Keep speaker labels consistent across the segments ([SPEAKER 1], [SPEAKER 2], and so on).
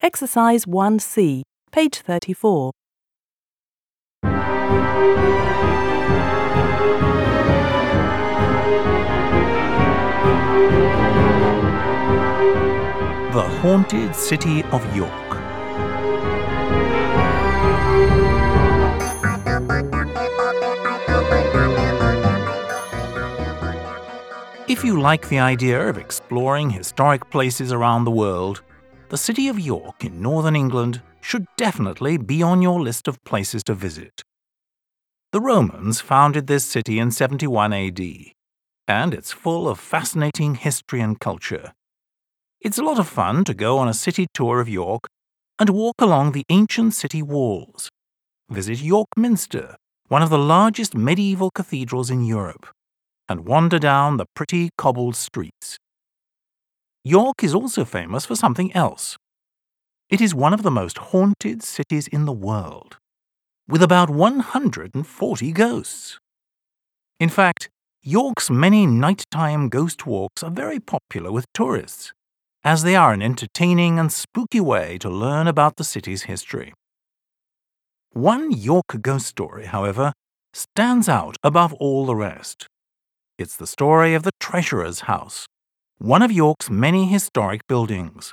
[SPEAKER 1] Exercise 1C, page 34.
[SPEAKER 2] The Haunted City of York. If you like the idea of exploring historic places around the world, the city of York in northern England should definitely be on your list of places to visit. The Romans founded this city in 71 AD, and it's full of fascinating history and culture. It's a lot of fun to go on a city tour of York and walk along the ancient city walls. Visit York Minster, one of the largest medieval cathedrals in Europe, and wander down the pretty cobbled streets. York is also famous for something else. It is one of the most haunted cities in the world, with about 140 ghosts. In fact, York's many nighttime ghost walks are very popular with tourists, as they are an entertaining and spooky way to learn about the city's history. One York ghost story, however, stands out above all the rest. It's the story of the Treasurer's House, one of York's many historic buildings.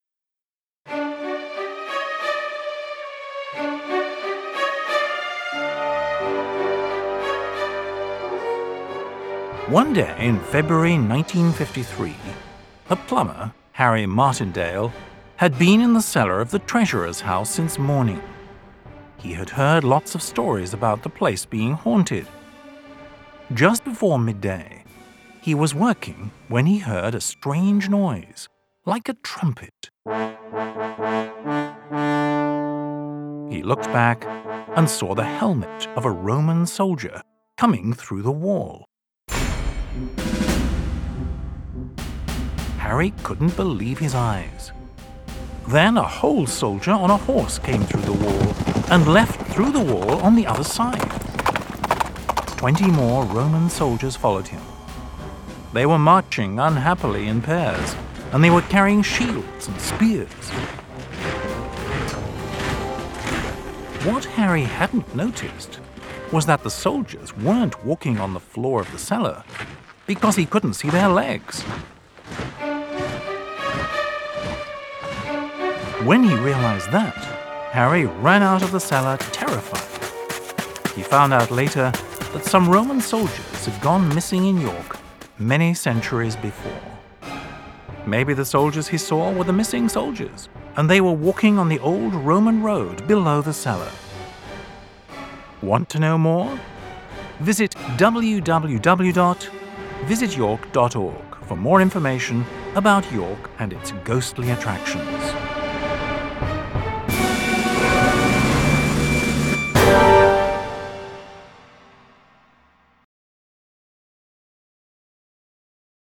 [SPEAKER 2] One day in February 1953, a plumber, Harry Martindale, had been in the cellar of the Treasurer's House since morning. He had heard lots of stories about the place being haunted. Just before midday, he was working when he heard a strange noise, like a trumpet. He looked back and saw the helmet of a Roman soldier coming through the wall. Harry couldn't believe his eyes. Then a whole soldier on a horse came through the wall and left through the wall on the other side. 20 more Roman soldiers followed him. They were marching unhappily in pairs, and they were carrying shields and spears. What Harry hadn't noticed was that the soldiers weren't walking on the floor of the cellar, because he couldn't see their legs. When he realized that, Harry ran out of the cellar terrified. He found out later that some Roman soldiers had gone missing in York many centuries before. Maybe the soldiers he saw were the missing soldiers, and they were walking on the old Roman road below the cellar. Want to know more? Visit www.visityork.org for more information about York and its ghostly attractions.